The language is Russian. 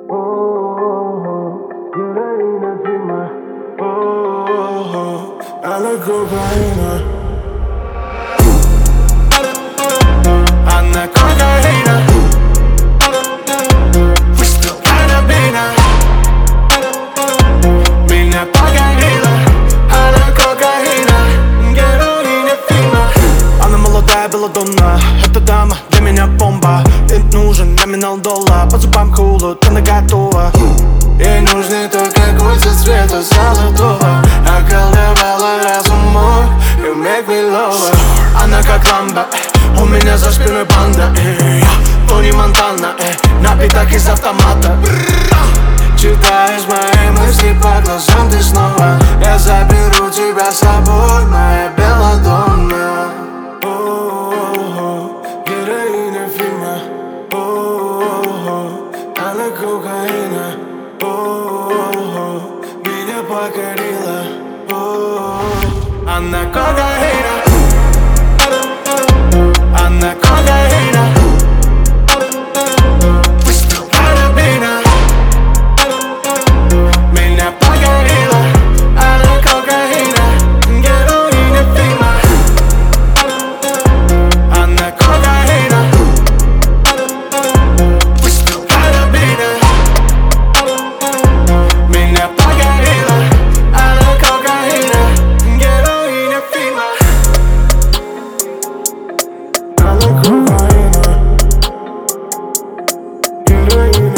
Героина зима. Она кокаина. Она кокаина. Выстрел карабина. Меня покорила. Она кокаина. Героиня фильма. Она молодая белладонна. Эта дама для меня бомба. Ей нужен номинал $. По зубам холод, она готова. Ей нужны только кольца цвета золотого. Околдовала разум мой. You make me love her. Она как ламба, у меня за спиной банда. Тони Монтана, на битах из автомата. Читаешь мои мысли по глазам ты снова. Я заберу тебя с собой, моя белладонна. Героиня фильма. Она кокаина. Меня покорила. Она кокаина. Она кокаина. Выстрел карабина. Меня покорила. Она кокаина. Героиня фильма. Она кокаина. Выстрел карабина. Меня покорила. Она кокаина. Героиня фильма. Она кокаина. Героиня.